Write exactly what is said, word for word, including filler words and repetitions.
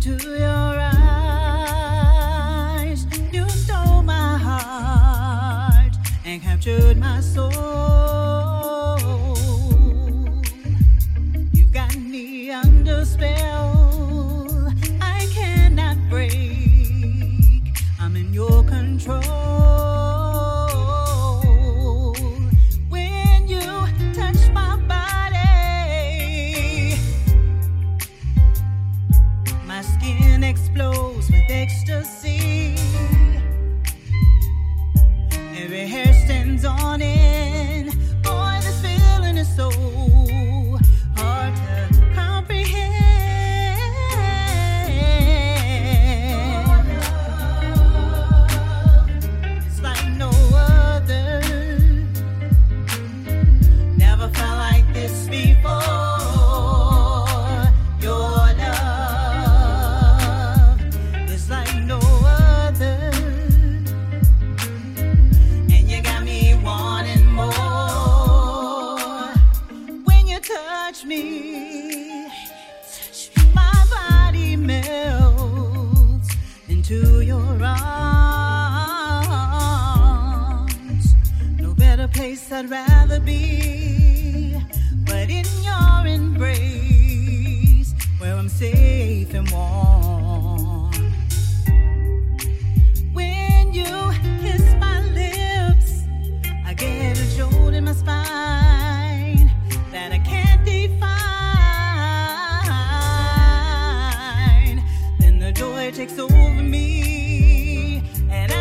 into your eyes. You stole my heart and captured my soul. You got me under spell. I cannot break. I'm in your control. When you touch my body, my skin explodes with ecstasy. Every hair stands on end. Boy, this feeling is so hard to comprehend. It's like no other. Never felt like this before. Your love is like no other. And you got me wanting more. When you touch me, my body melts into your arms. No better place I'd rather be, but in your embrace, where I'm safe and warm. When you kiss my lips, I get a jolt in my spine that I can't define. Then the joy takes over me, and I